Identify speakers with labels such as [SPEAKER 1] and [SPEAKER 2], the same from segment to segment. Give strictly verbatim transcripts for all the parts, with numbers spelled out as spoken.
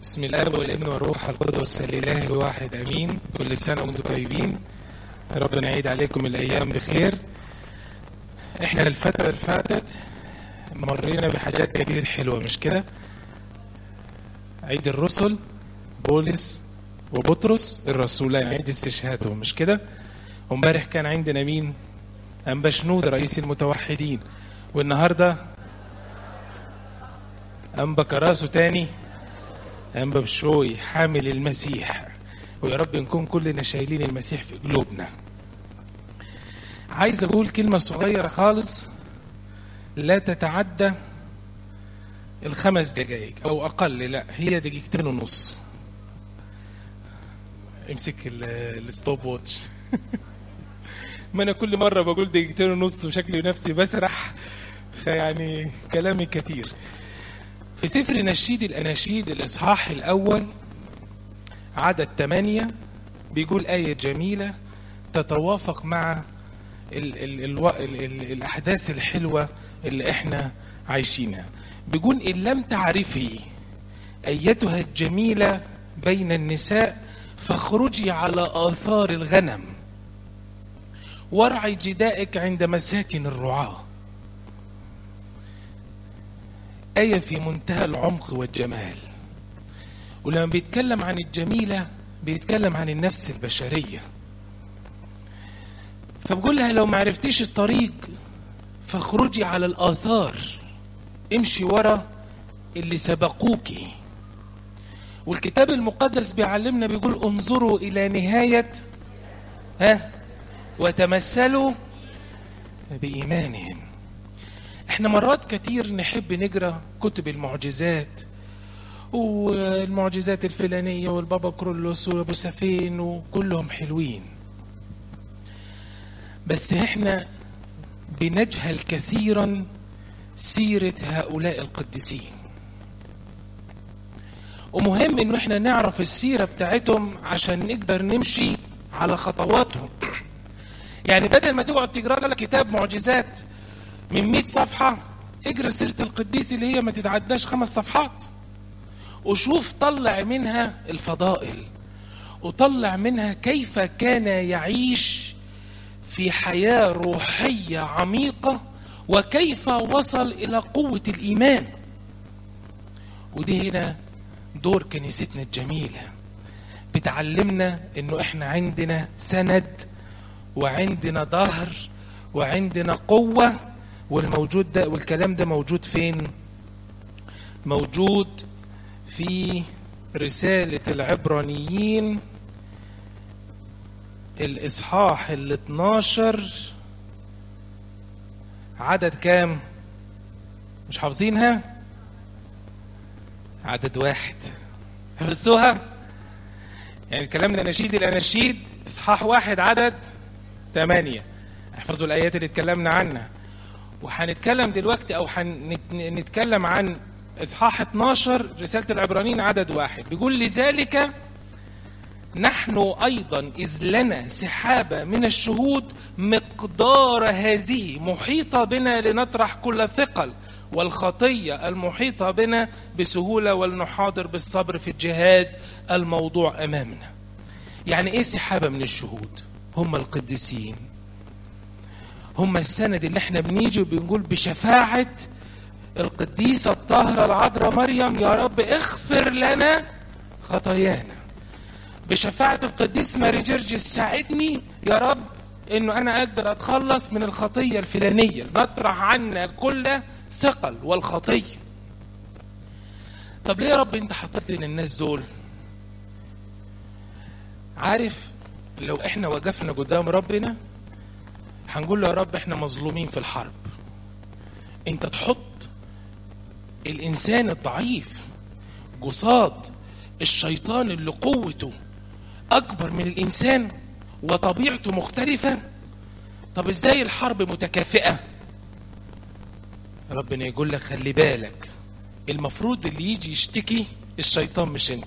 [SPEAKER 1] بسم الله والابن والروح القدس الإله الواحد أمين. كل سنة وانتم طيبين، ربنا يعيد عليكم الأيام بخير. احنا الفترة اللي فاتت مرينا بحاجات كتير حلوة، مش كده؟ عيد الرسل، بولس وبطرس الرسولين، عيد استشهادهم، مش كده؟ وامبارح كان عندنا مين؟ أنبا شنود رئيس المتوحدين، والنهاردة أنبا كراسو تاني، أنبا بشوي حامل المسيح. ويا رب نكون كلنا شايلين المسيح في قلوبنا. عايز أقول كلمة صغيرة خالص لا تتعدى الخمس دقائق أو أقل، لا هي دقيقتين ونص. امسك الستوب واتش. ما أنا كل مرة بقول دقيقتين ونص وشكلي نفسي بسرح، فيعني كلامي كتير. في سفر نشيد الأناشيد الإصحاح الأول عدد ثمانية بيقول آية جميلة تتوافق مع ال ال ال ال ال الأحداث الحلوة اللي احنا عايشينها. بيقول إن لم تعرفي أيتها الجميلة بين النساء فاخرجي على آثار الغنم وارعي جدائك عند مساكن الرعاة. آية في منتهى العمق والجمال. ولما بيتكلم عن الجميلة بيتكلم عن النفس البشرية. فبقول لها لو ما عرفتيش الطريق فاخرجي على الآثار، امشي ورا اللي سبقوكي. والكتاب المقدس بيعلمنا بيقول انظروا إلى نهاية ها وتمثلوا بإيمانهم. احنا مرات كتير نحب نقرأ كتب المعجزات والمعجزات الفلانية والبابا كرولوس وابو سفين وكلهم حلوين، بس احنا بنجهل كثيرا سيرة هؤلاء القديسين. ومهم انه احنا نعرف السيرة بتاعتهم عشان نقدر نمشي على خطواتهم. يعني بدل ما تقعد تقرأ لك كتاب معجزات من مئة صفحة، اقرأ سيرة القديس اللي هي ما تتعداش خمس صفحات، وشوف طلع منها الفضائل، وطلع منها كيف كان يعيش في حياة روحية عميقة، وكيف وصل إلى قوة الإيمان. ودي هنا دور كنيستنا الجميلة، بتعلمنا إنه إحنا عندنا سند وعندنا ظهر وعندنا قوة. والموجود ده والكلام ده موجود فين؟ موجود في رسالة العبرانيين الإصحاح الاثناشر عدد كام؟ مش حافظينها؟ عدد واحد. حفظتوها؟ يعني الكلام ده نشيد الأناشيد إصحاح واحد عدد ثمانية. احفظوا الآيات اللي اتكلمنا عنها. وحنتكلم دلوقتي أو حنتكلم عن إصحاح اثناشر رسالة العبرانيين عدد واحد. بيقول لذلك نحن أيضا إذ لنا سحابة من الشهود مقدار هذه محيطة بنا لنطرح كل ثقل والخطية المحيطة بنا بسهولة ولنحاضر بالصبر في الجهاد الموضوع أمامنا. يعني إيه سحابة من الشهود؟ هم القديسين، هم السند اللي احنا بنيجي وبنقول بشفاعة القديسة الطاهرة العذراء مريم يا رب اغفر لنا خطايانا. بشفاعة القديس ماري جرجس ساعدني يا رب انه انا اقدر اتخلص من الخطية الفلانية، نطرح عنا كل ثقل والخطية. طب ليه يا رب انت حطيت لنا الناس دول؟ عارف لو احنا وقفنا قدام ربنا هنقول له يا رب احنا مظلومين في الحرب. انت تحط الانسان الضعيف قصاد الشيطان اللي قوته اكبر من الانسان وطبيعته مختلفة. طب ازاي الحرب متكافئة؟ ربنا يقول لك خلي بالك، المفروض اللي يجي يشتكي الشيطان مش انت.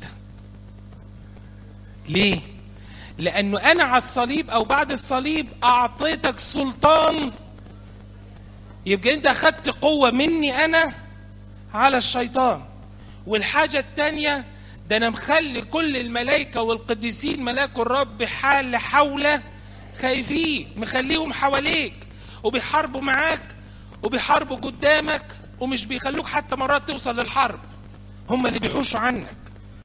[SPEAKER 1] ليه؟ لأنه أنا على الصليب أو بعد الصليب أعطيتك سلطان، يبقى أنت أخذت قوة مني أنا على الشيطان. والحاجة التانية ده أنا مخلي كل الملائكة والقديسين ملاك الرب حال حوله خايفين، مخليهم حواليك وبيحاربوا معاك وبيحاربوا قدامك، ومش بيخلوك حتى مرات توصل للحرب، هم اللي بيحوشوا عنك.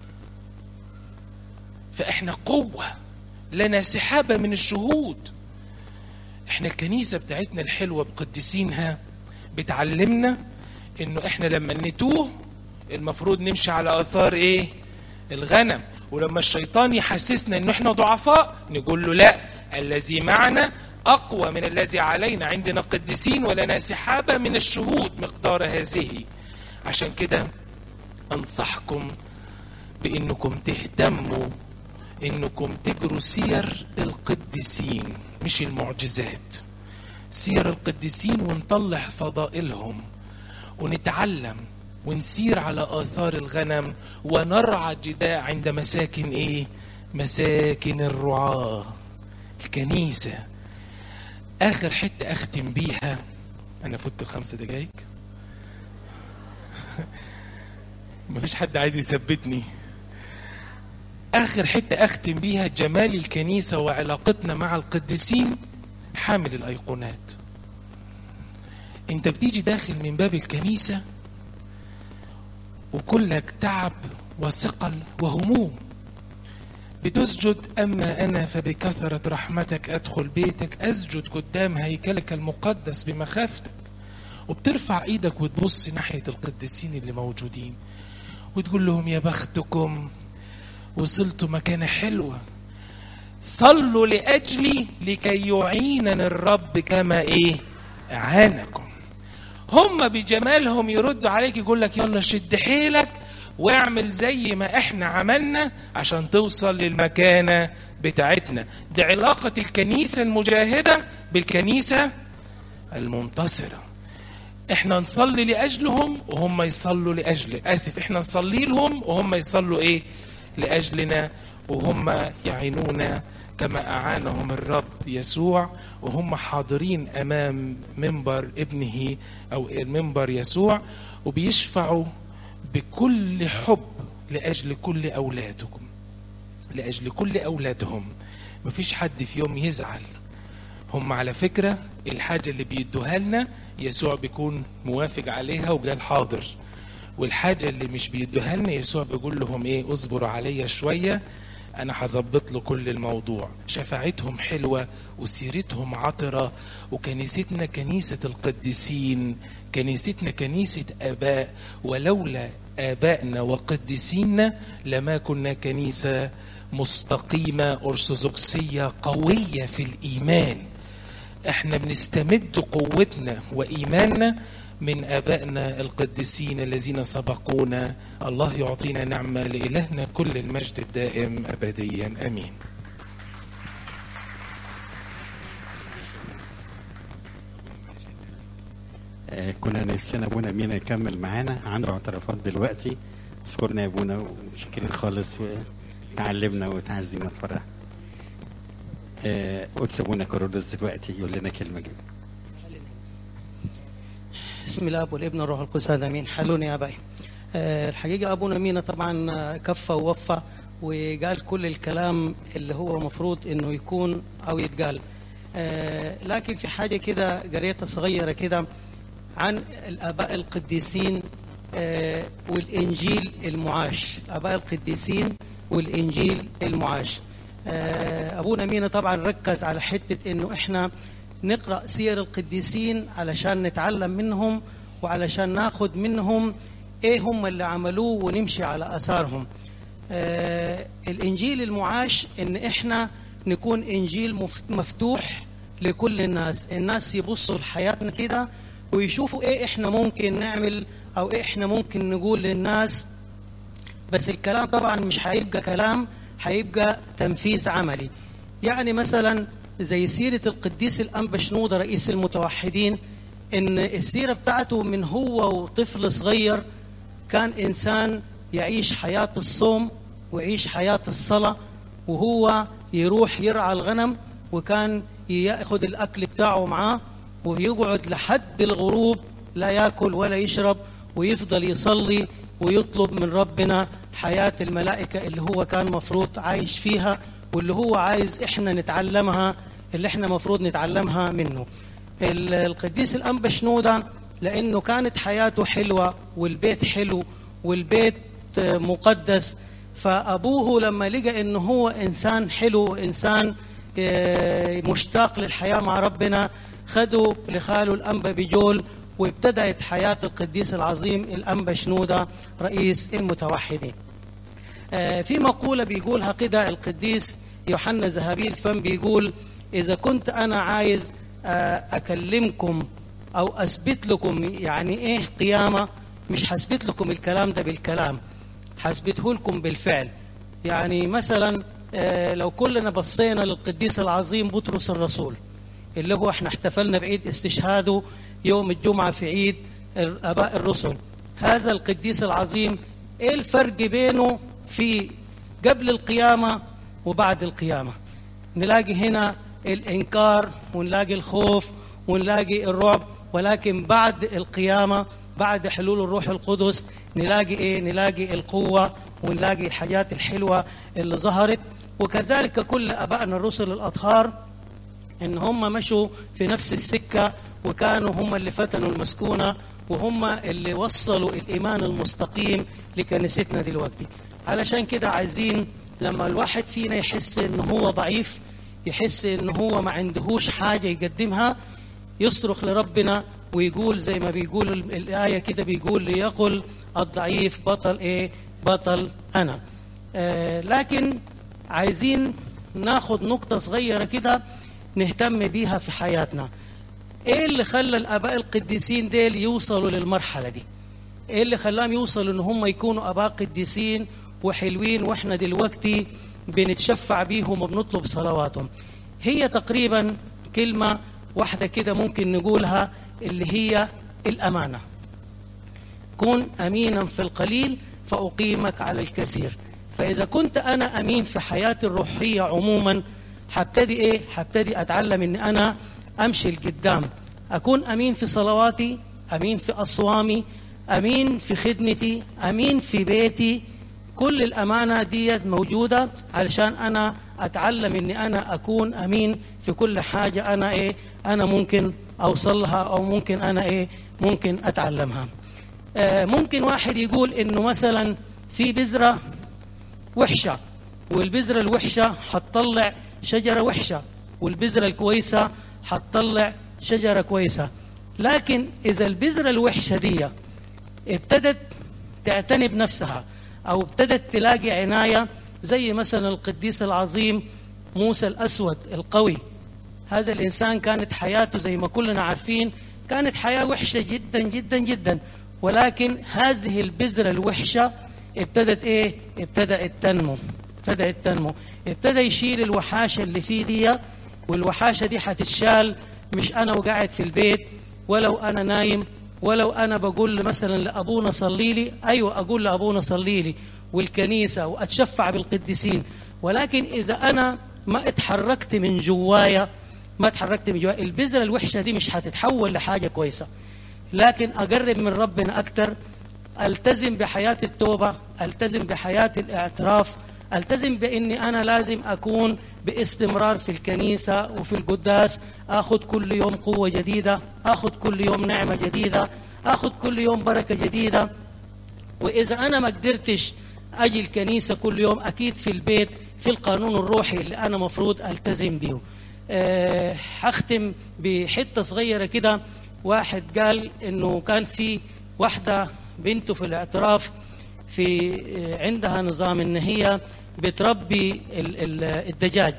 [SPEAKER 1] فإحنا قوة، لنا سحابة من الشهود. إحنا الكنيسة بتاعتنا الحلوة بقدسينها بتعلمنا إنه إحنا لما نتوه المفروض نمشي على آثار إيه؟ الغنم. ولما الشيطان يحسسنا إنه إحنا ضعفاء نقول له لا، الذي معنا أقوى من الذي علينا، عندنا قدسين ولنا سحابة من الشهود مقدار هذه. عشان كده أنصحكم بإنكم تهتموا إنكم تجروا سير القديسين، مش المعجزات، سير القديسين، ونطلع فضائلهم ونتعلم ونسير على آثار الغنم ونرعى الجداء عند مساكن إيه؟ مساكن الرعاة. الكنيسة آخر حتة أختم بيها، أنا فوت الخمس دقايق مفيش حد عايز يثبتني. آخر حتة أختم بيها جمال الكنيسة وعلاقتنا مع القديسين. حامل الأيقونات، أنت بتيجي داخل من باب الكنيسة وكلك تعب وثقل وهموم، بتسجد أما أنا فبكثرة رحمتك أدخل بيتك، أسجد قدام هيكلك المقدس بمخافتك، وبترفع إيدك وتبص ناحية القديسين اللي موجودين وتقول لهم يا بختكم وصلتوا مكانة حلوة، صلوا لأجلي لكي يعينني الرب كما إيه أعانكم. هم بجمالهم يردوا عليك يقول لك يلا شد حيلك واعمل زي ما احنا عملنا عشان توصل للمكانة بتاعتنا. دي علاقة الكنيسة المجاهدة بالكنيسة المنتصرة. احنا نصلي لأجلهم وهم يصلوا لأجل آسف احنا نصلي لهم وهم يصلوا ايه لأجلنا، وهم يعينونا كما أعانهم الرب يسوع، وهم حاضرين أمام منبر ابنه أو منبر يسوع، وبيشفعوا بكل حب لأجل كل أولادكم، لأجل كل أولادهم. مفيش حد في يوم يزعل. هم على فكرة الحاجة اللي بيدوها لنا يسوع بيكون موافق عليها وقال حاضر، والحاجة اللي مش بيدوها لنا يسوع بيقول لهم ايه اصبروا عليا شوية انا هظبط له كل الموضوع. شفاعتهم حلوة وسيرتهم عطرة، وكنيستنا كنيسة القديسين، كنيستنا كنيسة آباء، ولولا آبائنا وقديسينا لما كنا كنيسة مستقيمة أرثوذكسية قوية في الإيمان. احنا بنستمد قوتنا وإيماننا من آبائنا القديسين الذين سبقونا. الله يعطينا نعمة، لإلهنا كل المجد الدائم أبديا أمين.
[SPEAKER 2] آه كنا نفسنا أبونا مينا يكمل معانا، عنده اعترافات دلوقتي. شكرنا يا أبونا وشكرين خالص وتعلمنا وتعزينا الفرح. آه قدس أبونا كارولوس دلوقتي يقول لنا كلمة جدا.
[SPEAKER 3] بسم الله والابن والروح القدس امين. حلوني يا ابائي. أه الحقيقه ابونا مينا طبعا كفى ووفى وقال كل الكلام اللي هو مفروض انه يكون او يتقال. أه لكن في حاجه كده قريتها صغيره كده عن الاباء القديسين أه والانجيل المعاش. الاباء القديسين والانجيل المعاش. أه ابونا مينا طبعا ركز على حته انه احنا نقرأ سير القديسين علشان نتعلم منهم وعلشان ناخد منهم ايه هم اللي عملوه ونمشي على اثارهم. آه الانجيل المعاش ان احنا نكون انجيل مفتوح لكل الناس، الناس يبصوا لحياتنا كده ويشوفوا ايه احنا ممكن نعمل او ايه احنا ممكن نقول للناس. بس الكلام طبعا مش هيبقى كلام، هيبقى تنفيذ عملي. يعني مثلا زي سيرة القديس الأنبا شنودة رئيس المتوحدين، إن السيرة بتاعته من هو وطفل صغير كان إنسان يعيش حياة الصوم ويعيش حياة الصلاة، وهو يروح يرعى الغنم وكان يأخذ الأكل بتاعه معاه ويقعد لحد الغروب لا يأكل ولا يشرب ويفضل يصلي ويطلب من ربنا حياة الملائكة اللي هو كان مفروض عايش فيها، واللي هو عايز إحنا نتعلمها، اللي إحنا مفروض نتعلمها منه. القديس الأنبا شنودة لأنه كانت حياته حلوة والبيت حلو والبيت مقدس، فأبوه لما لقى إنه هو إنسان حلو، إنسان مشتاق للحياة مع ربنا، خدوا لخاله الأنبا بجول، وابتدأت حياة القديس العظيم الأنبا شنودة رئيس المتوحدين. في مقولة بيقولها كده القديس يوحنا ذهبي الفم، بيقول: إذا كنت أنا عايز أكلمكم أو أثبت لكم يعني إيه قيامة، مش هثبت لكم الكلام ده بالكلام، هثبته لكم بالفعل. يعني مثلا لو كلنا بصينا للقديس العظيم بطرس الرسول اللي هو احنا احتفلنا بعيد استشهاده يوم الجمعة في عيد آباء الرسل، هذا القديس العظيم ايه الفرق بينه في قبل القيامة وبعد القيامة؟ نلاقي هنا الإنكار ونلاقي الخوف ونلاقي الرعب، ولكن بعد القيامة بعد حلول الروح القدس نلاقي ايه؟ نلاقي القوة ونلاقي الحاجات الحلوة اللي ظهرت. وكذلك كل أبائنا الرسل الأطهار إن هم مشوا في نفس السكة، وكانوا هم اللي فتنوا المسكونة، وهم اللي وصلوا الإيمان المستقيم لكنيستنا دلوقتي. علشان كده عايزين لما الواحد فينا يحس إنه هو ضعيف، يحس إنه هو ما عندهوش حاجة يقدمها، يصرخ لربنا ويقول زي ما بيقول الآية كده، بيقول: ليقل الضعيف بطل إيه؟ بطل أنا. آه لكن عايزين ناخد نقطة صغيرة كده نهتم بيها في حياتنا. ايه اللي خلى الاباء القديسين ديل يوصلوا للمرحلة دي؟ ايه اللي خلاهم يوصلوا ان هم يكونوا اباء قديسين وحلوين واحنا دلوقتي بنتشفع بيهم وبنطلب صلواتهم؟ هي تقريبا كلمة واحدة كده ممكن نقولها، اللي هي الأمانة. كن أمينا في القليل فأقيمك على الكثير. فإذا كنت أنا أمين في حياتي الروحية عموما، هبتدي إيه؟ هبتدي أتعلم إن أنا أمشي لقدام، أكون أمين في صلواتي، أمين في أصوامي، أمين في خدمتي، أمين في بيتي. كل الأمانة دي موجودة علشان أنا أتعلم إن أنا أكون أمين في كل حاجة أنا إيه؟ أنا ممكن أوصلها أو ممكن أنا إيه؟ ممكن أتعلمها. آه ممكن واحد يقول إنه مثلا في بذرة وحشة، والبذرة الوحشة هتطلع شجرة وحشة، والبذرة الكويسة هتطلع شجرة كويسة. لكن إذا البذرة الوحشة دي ابتدت تعتني بنفسها أو ابتدت تلاقي عناية، زي مثلا القديس العظيم موسى الأسود القوي، هذا الإنسان كانت حياته زي ما كلنا عارفين كانت حياة وحشة جدا جدا جدا، ولكن هذه البذرة الوحشة ابتدت إيه؟ ابتدأت تنمو، ابتدأت تنمو، ابتدى يشيل الوحاشة اللي فيه دي، والوحاشة دي هتتشال مش أنا وقاعد في البيت، ولو أنا نايم، ولو أنا بقول مثلا لأبونا صلي لي، أيوة أقول لأبونا صلي لي والكنيسة وأتشفع بالقديسين، ولكن إذا أنا ما اتحركت من جوايا، ما اتحركت من جوايا، البذرة الوحشة دي مش هتتحول لحاجة كويسة. لكن أقرب من ربنا أكتر، ألتزم بحياة التوبة، ألتزم بحياة الاعتراف، ألتزم بأني أنا لازم أكون باستمرار في الكنيسة وفي القداس، أخذ كل يوم قوة جديدة، أخذ كل يوم نعمة جديدة، أخذ كل يوم بركة جديدة. وإذا أنا ما قدرتش أجي الكنيسة كل يوم، أكيد في البيت في القانون الروحي اللي أنا مفروض ألتزم به. أه هختم بحتة صغيرة كده. واحد قال إنه كان في واحدة بنته في الاعتراف في عندها نظام إن هي بتربي الدجاج،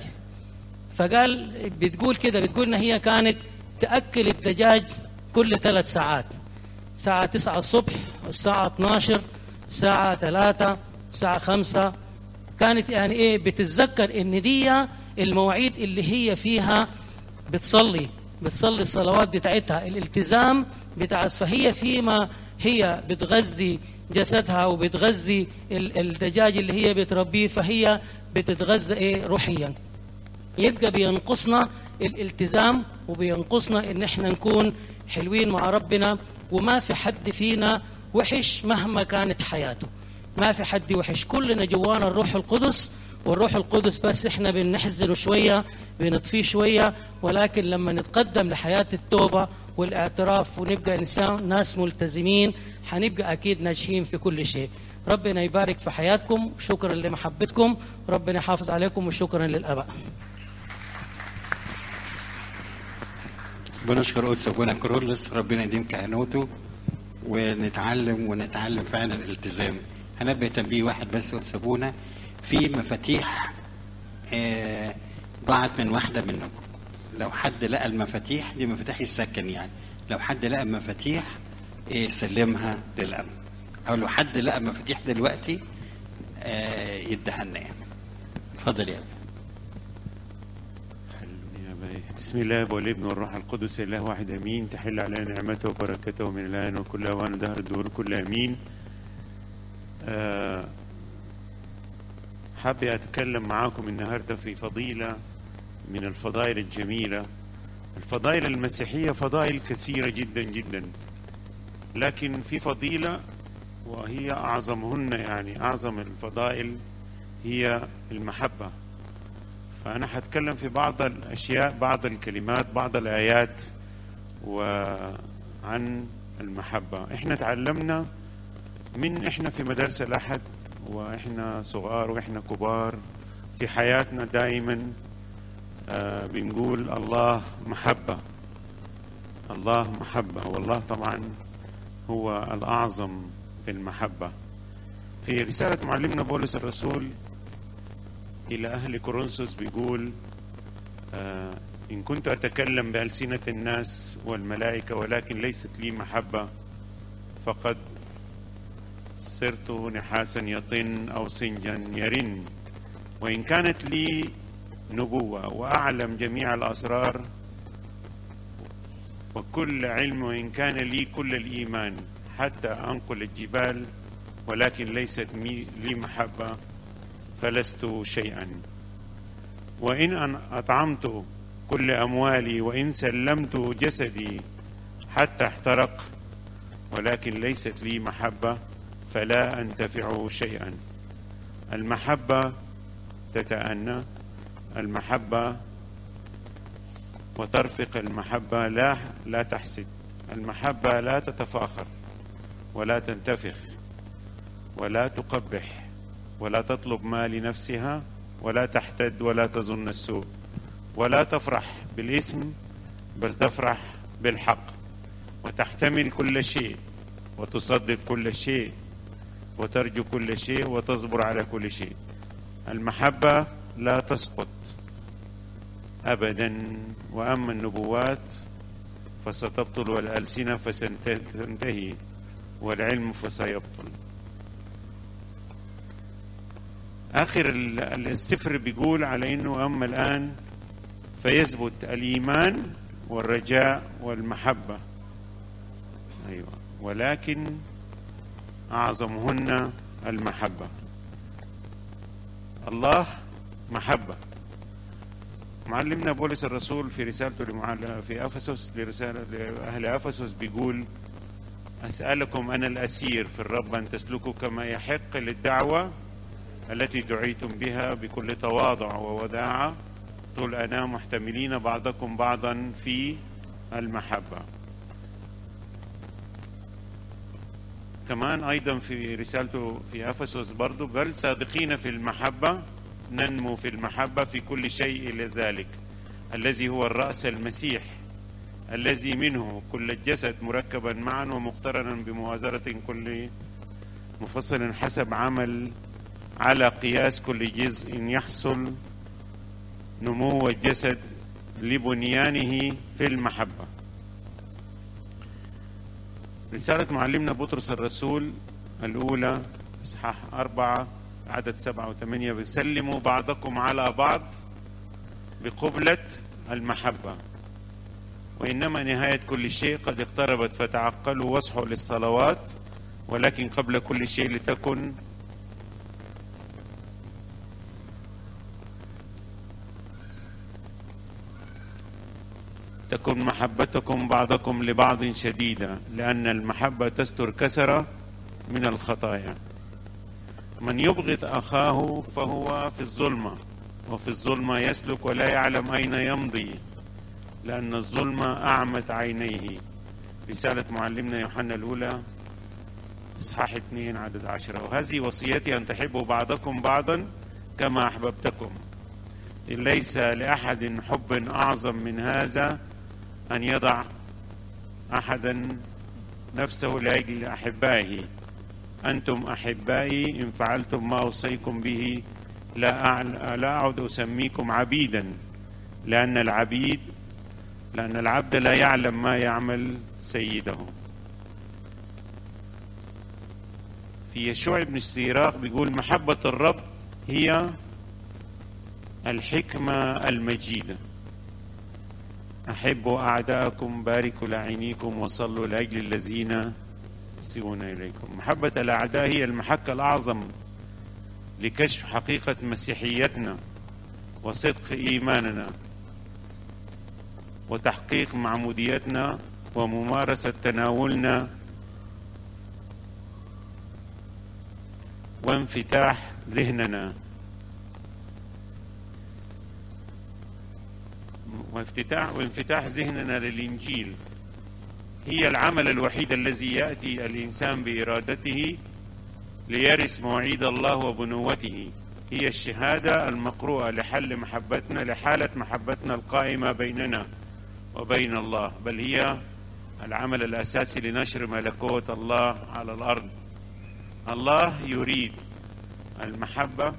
[SPEAKER 3] فقال بتقول كده، بتقول إن هي كانت تأكل الدجاج كل ثلاث ساعات، ساعة تسعة الصبح، الساعة اثناشر، الساعة ثلاثة، الساعة خمسة. كانت يعني إيه بتتذكر إن دي المواعيد اللي هي فيها بتصلي بتصلي الصلوات بتاعتها، الالتزام بتاع. فهي فيما هي بتغذي جسدها وبتغذي الدجاج اللي هي بتربيه، فهي بتتغذى ايه روحيا. يبقى بينقصنا الالتزام وبينقصنا ان احنا نكون حلوين مع ربنا، وما في حد فينا وحش مهما كانت حياته. ما في حد وحش، كلنا جوانا الروح القدس، والروح القدس بس احنا بنحزنه شوية، بنطفيه شوية، ولكن لما نتقدم لحياة التوبة والاعتراف ونبقى إنسان ناس ملتزمين حنبقى أكيد ناجحين في كل شيء. ربنا يبارك في حياتكم، شكرا لمحبتكم، ربنا يحافظ عليكم، وشكرا للآباء.
[SPEAKER 2] بنشكر قدس ابونا كرولس، ربنا يديم كهنوته، ونتعلم ونتعلم فعلا الالتزام. هنبقى تنبيه واحد بس قدس ابونا، في مفاتيح آه ضاعت من واحده منكم. لو حد لقى المفاتيح دي، مفاتيح السكن يعني، لو حد لقى مفاتيح آه سلمها للأب، او لو حد لقى مفاتيح دلوقتي آه يديها لنا. اتفضل يا أبي.
[SPEAKER 4] بسم الله والابن والروح القدس الله واحد امين. تحل علينا نعمته وبركته من الان وكل اوان دهر الدهور كل امين. أه حابب اتكلم معاكم النهارده في فضيله من الفضائل الجميله. الفضائل المسيحيه فضائل كثيره جدا جدا، لكن في فضيله وهي اعظمهن، يعني اعظم الفضائل هي المحبه. فأنا هتكلم في بعض الأشياء، بعض الكلمات، بعض الآيات وعن المحبة. إحنا تعلمنا من إحنا في مدارس الأحد وإحنا صغار وإحنا كبار في حياتنا دائما آه بنقول الله محبة، الله محبة، والله طبعا هو الأعظم في المحبة. في رسالة معلمنا بولس الرسول إلى أهل كورنثوس بيقول آه إن كنت أتكلم بألسنة الناس والملائكة ولكن ليست لي محبة فقد صرت نحاسا يطن أو سنجا يرن. وإن كانت لي نبوة وأعلم جميع الأسرار وكل علم، وإن كان لي كل الإيمان حتى أنقل الجبال ولكن ليست لي محبة فلست شيئا. وإن أطعمت كل أموالي وإن سلمت جسدي حتى احترق ولكن ليست لي محبة فلا أنتفع شيئا. المحبة تتأنى، المحبة وترفق، المحبة لا لا تحسد، المحبة لا تتفاخر ولا تنتفخ ولا تقبح ولا تطلب ما لنفسها ولا تحتد ولا تظن السوء ولا تفرح بالإثم بل تفرح بالحق وتحتمل كل شيء وتصدق كل شيء وترجو كل شيء وتصبر على كل شيء. المحبة لا تسقط أبدا. وأما النبوات فستبطل والألسنة فستنتهي والعلم فسيبطل. آخر السفر بيقول على إنه أما الآن فيثبت الإيمان والرجاء والمحبة، أيوة، ولكن أعظمهن المحبة. الله محبة. معلمنا بولس الرسول في رسالته في أفسس لرسالة لأهل أفسس بيقول أسألكم أنا الأسير في الرب أن تسلكوا كما يحق للدعوة التي دعيتم بها بكل تواضع ووداعة طول أنا محتملين بعضكم بعضا في المحبة. كمان أيضا في رسالته في أفسس برضو بل صادقين في المحبة ننمو في المحبة في كل شيء إلى ذلك الذي هو الرأس المسيح الذي منه كل الجسد مركبا معا ومقترنا بمؤازرة كل مفصل حسب عمل على قياس كل جزء يحصل نمو الجسد لبنيانه في المحبة. رسالة معلمنا بطرس الرسول الأولى إصحاح أربعة عدد سبعة وثمانية بيسلموا بعضكم على بعض بقبلة المحبة وإنما نهاية كل شيء قد اقتربت فتعقلوا واصحوا للصلوات ولكن قبل كل شيء لتكن تكن محبتكم بعضكم لبعض شديدة لأن المحبة تستر كسرة من الخطايا. من يبغض أخاه فهو في الظلمة، وفي الظلمة يسلك ولا يعلم أين يمضي، لأن الظلمة أعمت عينيه. رسالة معلمنا يوحنا الأولى إصحاح اثنين عدد عشرة. وهذه وصيتي أن تحبوا بعضكم بعضا كما أحببتكم. ليس لأحد حب أعظم من هذا أن يضع أحدا نفسه لأجل أحبائه. أنتم أحبائي إن فعلتم ما أوصيكم به، لا لا أعد أسميكم عبيدا، لأن العبيد لأن العبد لا يعلم ما يعمل سيده. في يشوع بن السيراق بيقول محبة الرب هي الحكمة المجيدة. أحبوا أعداءكم، باركوا لاعنيكم، وصلوا لأجل الذين يسيئون إليكم. محبة الأعداء هي المحك الأعظم لكشف حقيقة مسيحيتنا وصدق إيماننا وتحقيق معموديتنا وممارسة تناولنا وانفتاح ذهننا وافتتاح وانفتاح ذهننا للإنجيل. هي العمل الوحيد الذي يأتي الإنسان بإرادته ليرث مواعيد الله وبنوته. هي الشهادة المقروءة لحل محبتنا لحالة محبتنا القائمة بيننا وبين الله، بل هي العمل الأساسي لنشر ملكوت الله على الأرض. الله يريد المحبة.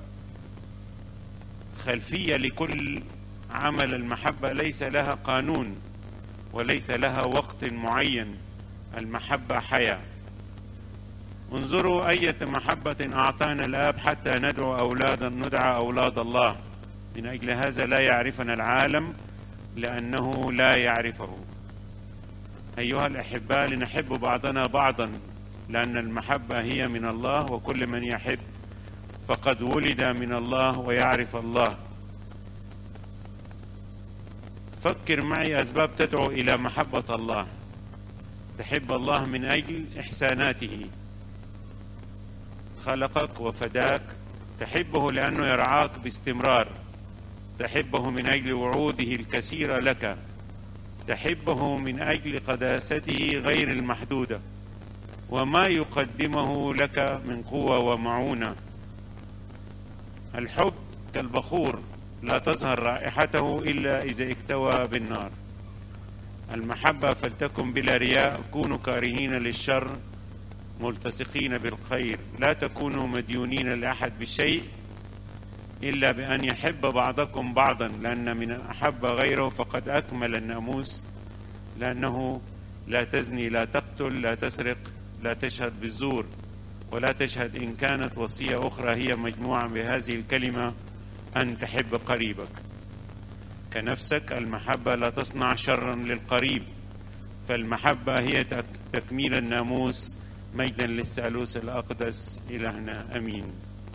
[SPEAKER 4] خلفية لكل عمل المحبة ليس لها قانون وليس لها وقت معين. المحبة حياة. انظروا أية محبة أعطانا الآب حتى ندعو أولادا ندعى أولاد الله. من أجل هذا لا يعرفنا العالم لأنه لا يعرفه. أيها الأحباء، لنحب بعضنا بعضا لأن المحبة هي من الله، وكل من يحب فقد ولد من الله ويعرف الله. فكر معي أسباب تدعو إلى محبة الله. تحب الله من أجل إحساناته، خلقك وفداك. تحبه لأنه يرعاك باستمرار. تحبه من أجل وعوده الكثيرة لك. تحبه من أجل قداسته غير المحدودة وما يقدمه لك من قوة ومعونة. الحب كالبخور لا تظهر رائحته إلا إذا اكتوى بالنار. المحبة فلتكن بلا رياء. كونوا كارهين للشر ملتصقين بالخير. لا تكونوا مديونين لأحد بشيء إلا بأن يحب بعضكم بعضا، لأن من أحب غيره فقد أكمل الناموس. لأنه لا تزني، لا تقتل، لا تسرق، لا تشهد بالزور، ولا تشهد. إن كانت وصية أخرى هي مجموعة بهذه الكلمة: أن تحب قريبك كنفسك. المحبة لا تصنع شرا للقريب، فالمحبة هي تكميل الناموس. مجدا للثالوث الأقدس إلهنا، أمين.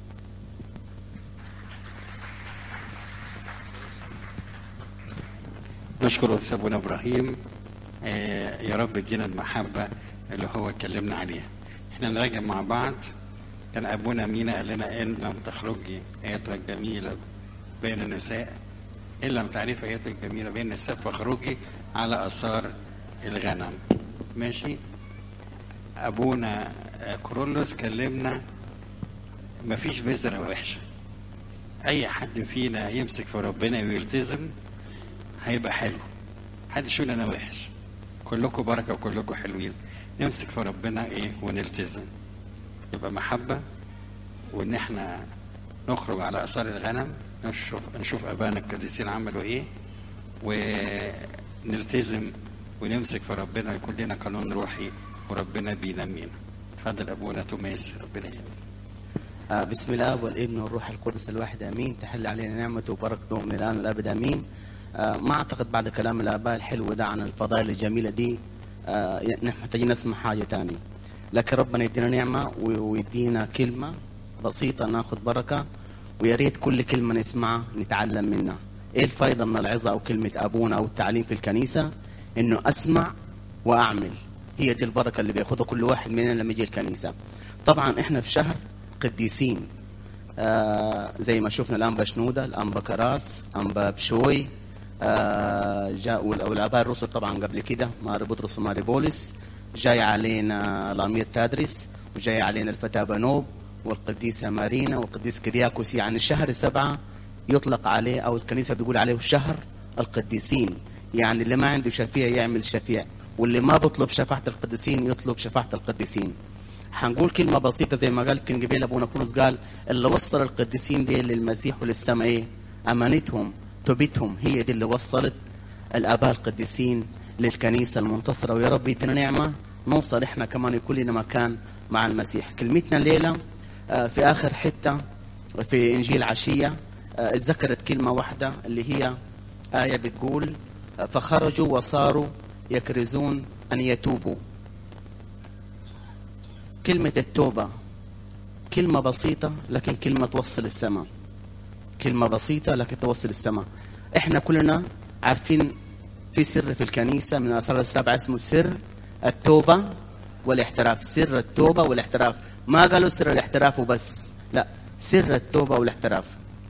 [SPEAKER 2] نشكر أستاذ أبونا إبراهيم. آه يا رب ادينا المحبة اللي هو اتكلمنا عليها. احنا نراجع مع بعض. كان أبونا مينا قال لنا: إن لم تخرجي آياتها الجميلة بين النساء، إن لم تعرفي آياتها الجميلة بين النساء فاخرجي على آثار الغنم. ماشي. أبونا كورولوس كلمنا مفيش بذرة وحشة. أي حد فينا يمسك في ربنا ويلتزم هيبقى حلو. محدش يقول أنا وحش. كلكم بركة وكلكم حلوين. نمسك في ربنا إيه ونلتزم، يبقى محبة. وإن إحنا نخرج على آثار الغنم، نشوف نشوف أبانا القديسين عملوا إيه، ونلتزم ونمسك في ربنا، يكون لنا قانون روحي وربنا بينمينا. اتفضل أبونا توماس، ربنا يهديك.
[SPEAKER 5] آه بسم الله والابن والروح القدس الواحد امين. تحل علينا نعمته وبركته من الان والابد امين. آه ما اعتقد بعد كلام الاباء الحلو ده عن الفضائل الجميله دي آه نحن محتاجين نسمع حاجه ثانيه، لكن ربنا يدينا نعمه ويدينا كلمه بسيطه ناخذ بركه، ويا ريت كل كلمه نسمعها نتعلم منها. ايه الفائده من العظه او كلمه ابونا او التعليم في الكنيسه؟ انه اسمع واعمل. هي دي البركة اللي بياخدها كل واحد مننا لما يجي الكنيسة. طبعا احنا في شهر قديسين، آه زي ما شفنا الأنبا شنودة، الأنبا كراس، أنبا بشوي، آه جاء والآباء الرسل طبعا قبل كده، ماري بطرس وماري بولس، جاي علينا الأمير تادرس، وجاي علينا الفتى بنوب والقديسة مارينا والقديس كرياكوس. يعني شهر سبعة يطلق عليه أو الكنيسة بتقول عليه شهر القديسين، يعني اللي ما عنده شفيع يعمل شفيع، واللي ما بطلب شفاعة القديسين يطلب شفاعة القديسين. هنقول كلمة بسيطة زي ما قال كان قبيل أبونا كونس، قال اللي وصل القديسين دي للمسيح وللسماء إيه؟ أمانتهم، توبتهم، هي دي اللي وصلت الآباء القديسين للكنيسة المنتصرة. ويا رب يدينا نعمة نوصل إحنا كمان يكون لنا مكان مع المسيح. كلمتنا الليلة في آخر حتة في إنجيل عشية اتذكرت كلمة واحدة اللي هي آية بتقول فخرجوا وصاروا يكرزون أن يتوبوا. كلمة التوبة كلمة بسيطة لكن كلمة توصل السماء، كلمة بسيطة لكن توصل السماء. احنا كلنا عارفين في سر في الكنيسة من الأسرار السبعة اسمه سر التوبة والاحتراف. سر التوبة والاحتراف، ما قالوا سر الاحتراف وبس، لا، سر التوبة والاحتراف.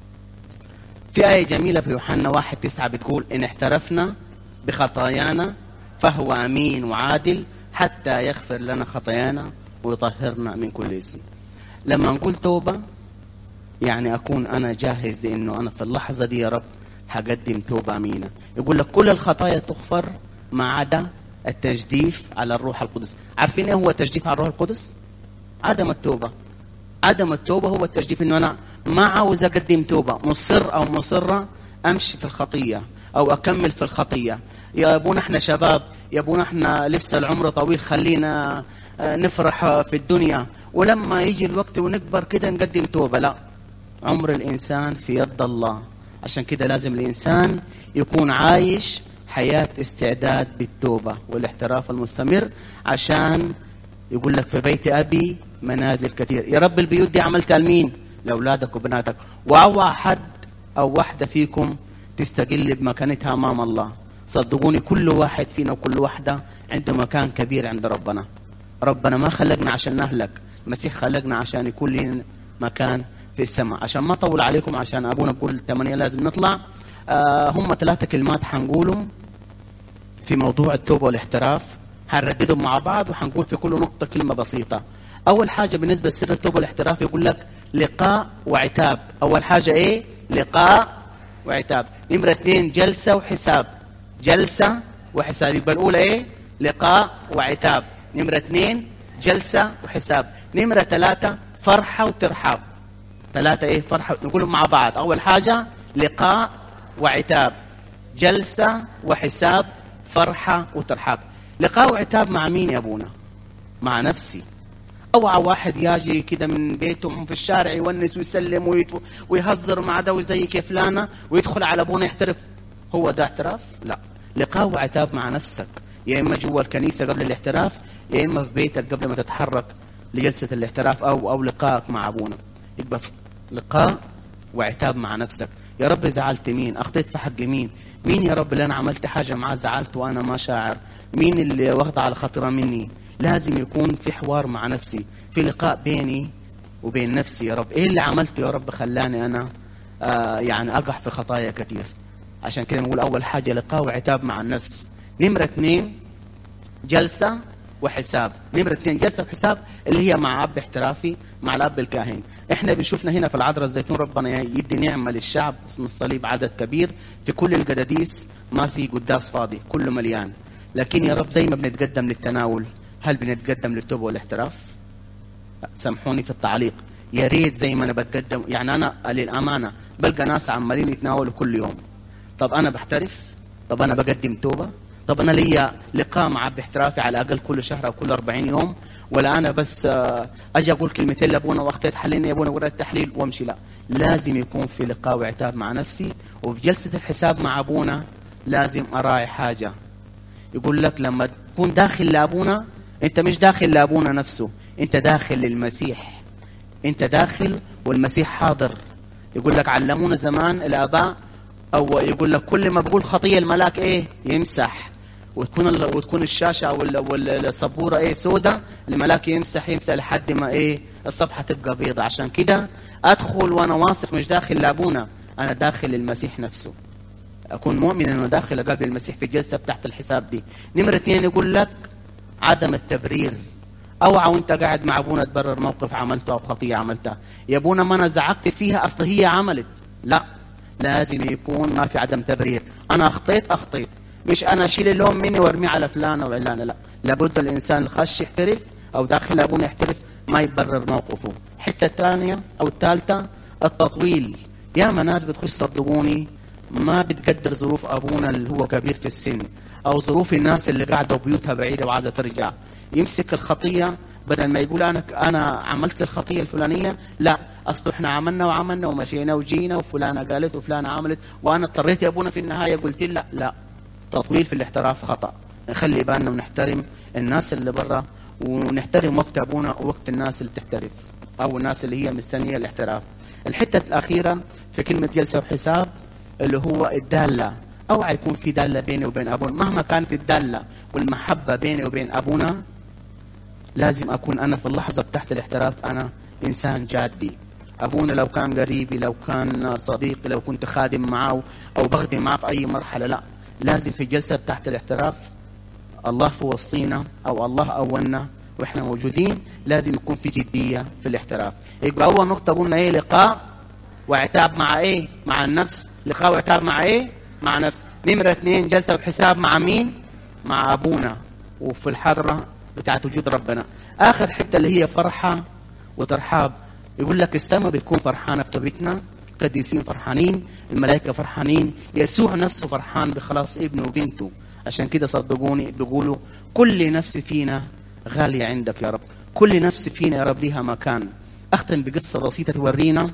[SPEAKER 5] في آية جميلة في يوحنا واحد تسعة بتقول إن احترفنا بخطايانا فهو أمين وعادل حتى يغفر لنا خطايانا ويطهرنا من كل اسم. لما نقول توبة يعني أكون أنا جاهز لأنه أنا في اللحظة دي يا رب هقدم توبة أمينة. يقول لك كل الخطايا تغفر ما عدا التجديف على الروح القدس. عارفين إيه هو التجديف على الروح القدس؟ عدم التوبة. عدم التوبة هو التجديف، إنه أنا ما عاوز أقدم توبة، مصر أو مصرة أمشي في الخطية أو أكمل في الخطية. يا أبونا إحنا شباب، يا أبونا إحنا لسه العمر طويل، خلينا نفرح في الدنيا، ولما يجي الوقت ونكبر كده نقدم توبة. لا، عمر الإنسان في يد الله. عشان كده لازم الإنسان يكون عايش حياة استعداد بالتوبة والاحتراف المستمر، عشان يقول لك في بيت أبي منازل كثير. يا رب البيوت دي عملتها لمين؟ لأولادك وبناتك. وأوعى حد أو واحدة فيكم تستقل بمكانتها أمام الله. صدقوني كل واحد فينا وكل واحدة عنده مكان كبير عند ربنا. ربنا ما خلقنا عشان نهلك، المسيح خلقنا عشان يكون لنا مكان في السماء. عشان ما أطول عليكم، عشان أبونا بقول ثمانية لازم نطلع. آه هم ثلاثة كلمات حنقولهم في موضوع التوبة والاحتراف، هنرددهم مع بعض وحنقول في كل نقطة كلمة بسيطة. أول حاجة بالنسبة لسر التوبة والاحتراف يقول لك لقاء وعتاب. أول حاجة إيه؟ لقاء وعتاب. نمرة اثنين جلسة وحساب. جلسة وحساب. يبقى الأولى إيه؟ لقاء وعتاب. نمرة اثنين جلسة وحساب. نمرة ثلاثة فرحة وترحاب. ثلاثة إيه؟ فرحة. نقولهم مع بعض. أول حاجة لقاء وعتاب، جلسة وحساب، فرحة وترحاب. لقاء وعتاب مع مين يا أبونا؟ مع نفسي. اوعى واحد يجي كده من بيته في الشارع يونس ويسلم ويتو ويهزر مع ده وزي كيف فلانه ويدخل على ابونا يحترف. هو ده احتراف؟ لا. لقاء وعتاب مع نفسك، يا اما جوا الكنيسه قبل الاحتراف، يا اما في بيتك قبل ما تتحرك لجلسه الاحتراف او او لقائك مع ابونا. يبقى لقاء وعتاب مع نفسك. يا رب زعلت مين؟ اخطيت في حق مين؟ مين يا رب اللي انا عملت حاجه معاه زعلت وانا ما شاعر؟ مين اللي واخد على خاطره مني؟ لازم يكون في حوار مع نفسي، في لقاء بيني وبين نفسي. يا رب ايه اللي عملته يا رب خلاني انا آه يعني اقع في خطايا كثير؟ عشان كده نقول اول حاجه لقاء وعتاب مع النفس. نمره اثنين جلسه وحساب. نمره اثنين جلسه وحساب اللي هي مع اب احترافي، مع الاب الكاهن. احنا بنشوفنا هنا في العذراء الزيتون ربنا يدي نعمه للشعب اسم الصليب، عدد كبير في كل القداديس، ما في قداس فاضي، كله مليان. لكن يا رب زي ما بنتقدم للتناول، هل بنتقدم للتوبه والاحتراف؟ سامحوني في التعليق. يا ريت زي ما انا بتقدم، يعني انا للامانه بلقى ناس عمالين يتناولوا كل يوم. طب انا بحترف؟ طب انا بقدم توبه؟ طب انا ليا لقاء مع باحترافي على الاقل كل شهر او كل أربعين يوم؟ ولا انا بس اجي اقول كلمتين لابونا واخطيت حلينا يا ابونا ورا التحليل وامشي؟ لا، لازم يكون في لقاء وعتاب مع نفسي. وفي جلسه الحساب مع ابونا لازم اراعي حاجه. يقول لك لما تكون داخل لابونا، انت مش داخل لابونا نفسه، انت داخل للمسيح. انت داخل والمسيح حاضر. يقول لك علمونا زمان الاباء، او يقول لك كل ما بقول خطيه الملاك ايه؟ يمسح. وتكون ال... وتكون الشاشه او ال... والسبوره ايه سوداء، الملاك يمسح يمسح لحد ما ايه الصفحه تبقى بيضاء. عشان كده ادخل وانا واثق مش داخل لابونا، انا داخل المسيح نفسه، اكون مؤمن انه داخل اقابل المسيح في الجلسه بتاعت الحساب دي. نمره اثنين يقول لك عدم التبرير. اوعى وانت قاعد مع ابونا تبرر موقف عملته او خطيه عملتها. يا ابونا ما انا زعقت فيها اصل هي عملت، لا، لازم يكون ما في عدم تبرير. انا اخطيت اخطيت، مش انا اشيل اللوم مني وارميه على فلان او علانه، لا، لابد الانسان الخش يحترف او داخل ابونا يحترف ما يبرر موقفه. الحته الثانيه او الثالثه التطويل. يا ما ناس بتخش صدقوني ما بتقدر ظروف ابونا اللي هو كبير في السن او ظروف الناس اللي قاعده بيوتها بعيده وعايزه ترجع، يمسك الخطيه بدل ما يقول انا انا عملت الخطيه الفلانيه، لا، اصل احنا عملنا وعملنا ومشينا وجينا وفلانه قالت وفلانه عملت وانا اضطريت يا ابونا في النهايه قلت لا. لا، تطويل في الاحتراف خطا. نخلي بالنا ونحترم الناس اللي برا ونحترم وقت ابونا ووقت الناس اللي بتحترف او الناس اللي هي مستنيه الاحتراف. الحته الاخيره في كلمه جلسه وحساب اللي هو الداله. اوعى يكون في داله بيني وبين ابونا، مهما كانت الداله والمحبه بيني وبين ابونا لازم اكون انا في اللحظه بتاعت الاحتراف انا انسان جادي. ابونا لو كان قريبي، لو كان صديقي، لو كنت خادم معه او بخدم معه في اي مرحله، لا، لازم في الجلسه بتاعت الاحتراف الله في وسطينا او الله اولنا واحنا موجودين، لازم يكون في جديه في الاحتراف. يبقى اول نقطه قلنا ايه؟ لقاء وعتاب مع ايه؟ مع النفس. لقاء وعتاب مع ايه؟ مع نفس. نمره اثنين جلسه وحساب مع مين؟ مع ابونا وفي الحضره بتاعت وجود ربنا. اخر حته اللي هي فرحه وترحاب. يقول لك السماء بتكون فرحانه بتوبتنا، القديسين فرحانين، الملائكه فرحانين، يسوع نفسه فرحان بخلاص ابنه وبنته. عشان كده صدقوني بيقولوا كل نفس فينا غاليه عندك يا رب، كل نفس فينا يا رب ليها مكان. اختم بقصه بسيطه تورينا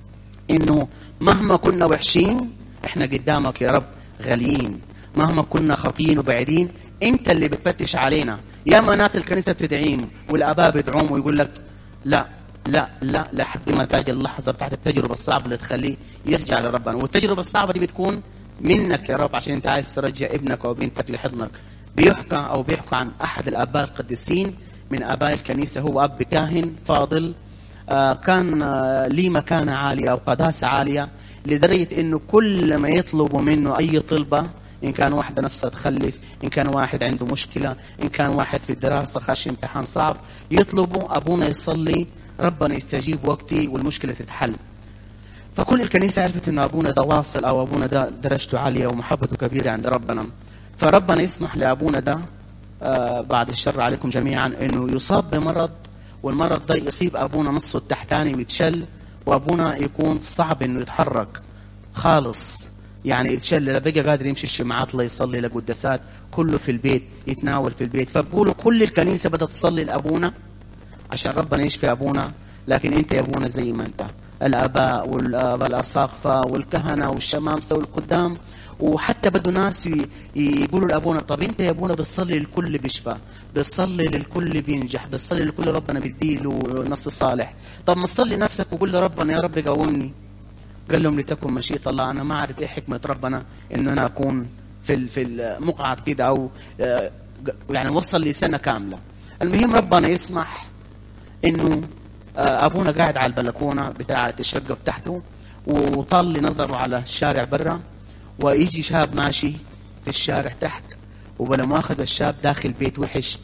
[SPEAKER 5] انه مهما كنا وحشين احنا قدامك يا رب غاليين، مهما كنا خاطئين وبعيدين انت اللي بتفتش علينا. ياما ناس الكنيسه بتدعيهم والاباء بيدعوهم ويقول لك لا لا لا لحد ما تاجي اللحظه بتاعت التجربه الصعبه اللي تخليه يرجع لربنا. والتجربه الصعبه دي بتكون منك يا رب عشان انت عايز ترجع ابنك او بنتك لحضنك. بيحكى او بيحكى عن احد الاباء القديسين من اباء الكنيسه، هو اب كاهن فاضل، آه كان آه ليه مكانه عاليه او قداسه عاليه لدرجه انه كل ما يطلبوا منه اي طلبه، إن كان واحدة نفسها تخلف، إن كان واحد عنده مشكلة، إن كان واحد في الدراسة خاش امتحان صعب، يطلبوا أبونا يصلي ربنا يستجيب وقتي والمشكلة تتحل. فكل الكنيسة عرفت إن أبونا ده واصل أو أبونا ده درجته عالية ومحبته كبيرة عند ربنا. فربنا يسمح لأبونا ده آه بعد الشر عليكم جميعا إنه يصاب بمرض، والمرض ده يصيب أبونا نصه التحتاني ويتشل، وأبونا يكون صعب إنه يتحرك خالص، يعني يتشل لا بقى قادر يمشي الشمعات لا يصلي لا قداسات، كله في البيت يتناول في البيت. فبقولوا كل الكنيسه بدات تصلي لابونا عشان ربنا يشفي ابونا، لكن انت يا ابونا زي ما انت، الاباء والاساقفه والكهنه والشمامسه والقدام، وحتى بدوا ناس يقولوا لابونا طب انت يا ابونا بتصلي للكل بيشفى، بتصلي للكل بينجح، بتصلي للكل ربنا بيديله نص صالح، طب ما تصلي نفسك وقول لربنا يا رب قومني. قال لهم لتكن مشيئة الله. أنا ما أعرف إيه حكمة ربنا إن أنا أكون في في المقعد كده أو يعني وصل لي سنة كاملة. المهم ربنا يسمح إنه أبونا قاعد على البلكونة بتاعة الشقة بتاعته وطال نظره على الشارع برا، ويجي شاب ماشي في الشارع تحت، وبلا مؤاخذة الشاب داخل بيت وحش،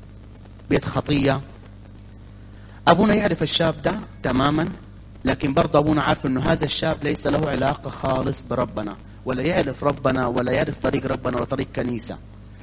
[SPEAKER 5] بيت خطية. أبونا يعرف الشاب ده تماما، لكن برضه أبونا عارف إنه هذا الشاب ليس له علاقة خالص بربنا، ولا يعرف ربنا ولا يعرف طريق ربنا ولا طريق كنيسة.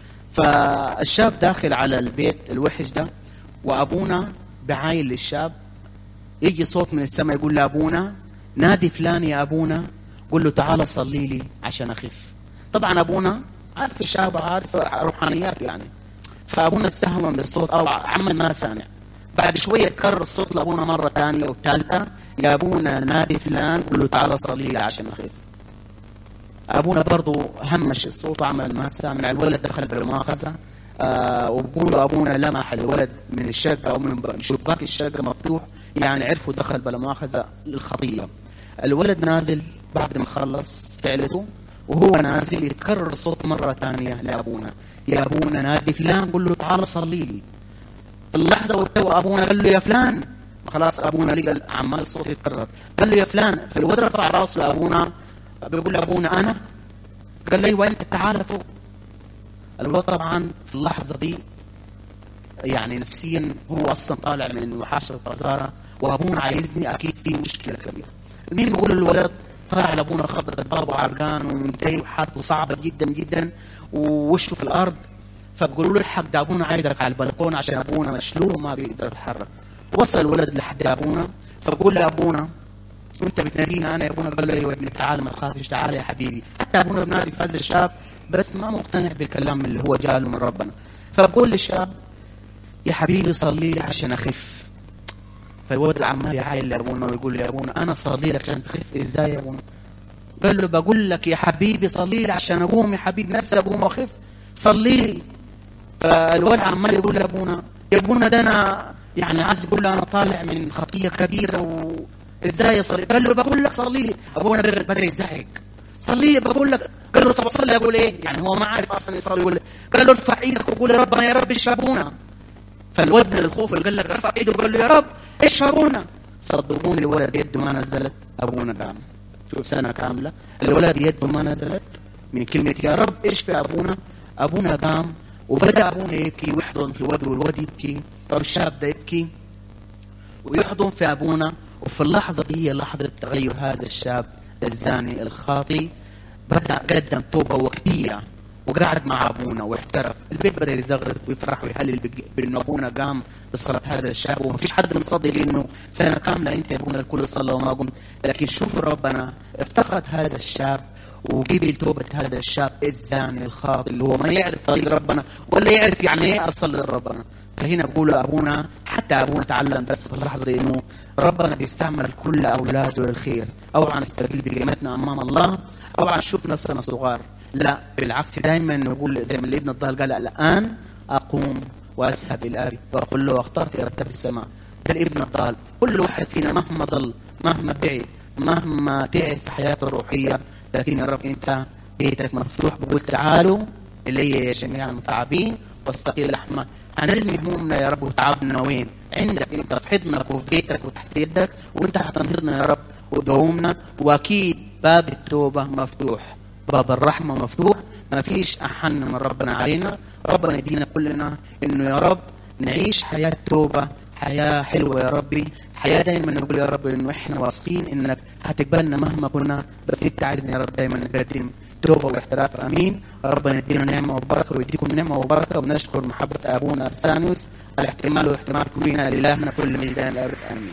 [SPEAKER 5] فالشاب داخل على البيت الوحش ده، وأبونا بعاين للشاب. يجي صوت من السماء يقول لأبونا نادي فلان يا أبونا، قل له تعال صلي لي عشان أخف. طبعا أبونا عارف الشاب عارف روحانيات يعني، فأبونا استهون بالصوت أو عمل ما سامع. بعد شوية كرر الصوت لأبونا مرة ثانية والثالثة، يا أبونا نادي فلان قل له تعال صلي لي عشان أخف. أبونا برضو همش الصوت وعمل ما سامع. الولد دخل بالمؤاخذة آه وبقولوا أبونا لمح الولد من الشقة أو من شباك الشقة مفتوح، يعني عرفوا دخل بلا مؤاخذة للخطية. الولد نازل بعد ما خلص فعلته وهو نازل يتكرر صوت مرة ثانية لأبونا: يا أبونا نادي فلان، قل له تعال صلي لي. في اللحظة والتو أبونا قال له: يا فلان. خلاص أبونا لقى عمال الصوت يتكرر، قال له: يا فلان. فالولد رفع راسه لأبونا بيقول لأبونا: أنا؟ قال له: أيوة أنت، تعال فوق. الولد طبعا في اللحظة دي يعني نفسيا هو أصلا طالع من وحاشة القذارة، وأبونا عايزني، أكيد في مشكلة كبيرة. المهم بقول الولد طلع لأبونا خبط الباب وعرقان ومنتهي وحالته صعبة جدا جدا ووشه في الأرض. فبقولوا له: الحق، ده أبونا عايزك على البلكون عشان أبونا مشلول وما بيقدر يتحرك. وصل الولد لحد أبونا، فبقول له: أبونا أنت بتنادينا أنا يا أبونا؟ قال له: أيوة ابني، تعال ما تخافش، تعال يا حبيبي. حتى أبونا بنادي في هذا الشاب بس ما مقتنع بالكلام اللي هو جاله من ربنا. فبقول للشاب: يا حبيبي صلي لي عشان أخف. فالولد عمال يعايل لأبونا ويقول له: يا أبونا أنا صلي لك عشان تخف. إزاي يا أبونا؟ قال له: بقول لك يا حبيبي صلي لي عشان أقوم، يا حبيبي نفسي أقوم وأخف، صلي لي. فالولد عمال يقول لأبونا: يا أبونا ده أنا يعني عايز يقول له أنا طالع من خطية كبيرة وإزاي يصلي؟ قال له: بقول لك صلي لي. أبونا بدأ يزعق: صلي لي بقول لك. قال له: طب صلي أقول إيه؟ يعني هو ما عارف أصلا يصلي ولا. قال له: ارفع إيدك وقول يا ربنا يا رب اشفى أبونا. فالولد الخوف اللي قال لك رفع إيده وقال له: يا رب اشفى أبونا. صدقوني الولد يده ما نزلت، أبونا قام. شوف سنة كاملة الولد يده ما نزلت من كلمة يا رب اشفى أبونا. أبونا قام وبدأ أبونا يبكي ويحضن في الولد والولد يبكي، والشاب ده يبكي ويحضن في أبونا. وفي اللحظة دي هي لحظة تغير هذا الشاب الزاني الخاطي. بدأ قدم توبة وقتية وقعد مع أبونا واحترف. البيت بدأ يزغرط ويفرح ويحلل بأنه أبونا قام بصلاة هذا الشاب. وما فيش حد مصدق إنه سنة كاملة أنت يا أبونا الكل صلى وما قمت. لكن شوفوا ربنا افتقد هذا الشاب وقبل توبة هذا الشاب الزاني الخاطئ اللي هو ما يعرف طريق ربنا ولا يعرف يعني ايه أصل لربنا. فهنا بقولوا أبونا، حتى أبونا تعلم بس في اللحظة دي إنه ربنا بيستعمل كل أولاده للخير. أوعى نستقل بقيمتنا أمام الله، أوعى نشوف نفسنا صغار، لا بالعكس دائما نقول زي ما اللي ابن الضال قال: الآن أقوم وأذهب إلى أبي وأقول له اخترت أرتب في السماء. ده الابن الضال. كل واحد فينا مهما ضل، مهما بعد، مهما تعب في حياته الروحية، لكن يا رب أنت بيتك مفتوح. بقول: تعالوا إلي يا جميع المتعبين والثقيل الأحمال، هنرمي همومنا يا رب وتعبنا وين؟ عندك أنت، في حضنك وفي بيتك وتحت يدك، وأنت هتنهضنا يا رب ودومنا. وأكيد باب التوبة مفتوح، باب الرحمة مفتوح، ما فيش أحن من ربنا علينا. ربنا يدينا كلنا إنه يا رب نعيش حياة توبة، حياة حلوة يا ربي، حياة دايما نقول يا رب إنه إحنا واثقين إنك هتقبلنا مهما كنا، بس أنت عايزنا يا رب دايما نقدم توبة واحتراف. أمين. ربنا يدينا نعمة وبركة ويديكم نعمة وبركة. ونشكر محبة أبونا أرسانيوس الاحتمال واحتمال كلنا لإلهنا كل من دائم الأبد. آمين.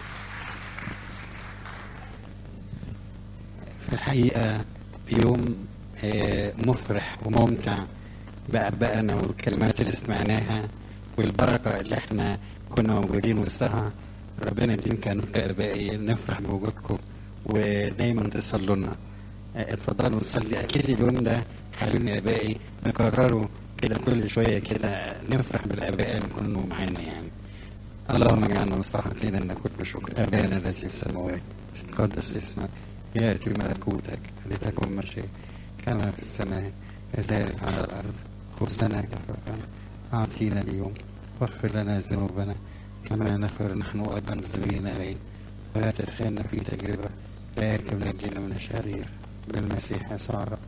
[SPEAKER 2] في الحقيقة يوم مفرح وممتع بأبائنا والكلمات اللي سمعناها والبركة اللي احنا كنا موجودين وسطها. ربنا يديم كانوا كآبائي نفرح بوجودكم ودايما تصلوا لنا. اتفضلوا نصلي. أكيد اليوم ده خلوني آبائي نكرروا كده كل شوية كده، نفرح بالآباء اللي كانوا معانا يعني. اللهم اجعلنا مستحقين أن نكون بشكر. آبائنا الذي في السماوات قدس اسمك، يأتي ملكوتك، لتكن مشيئتك كما في السماء كذلك على الأرض. خبزنا كفافنا أعطينا اليوم، واغفر لنا ذنوبنا كما نغفر نحن أيضا للذنوبنا إلينا، ولا تدخلنا في تجربة لكن نجينا من الشرير. بالمسيح يسوع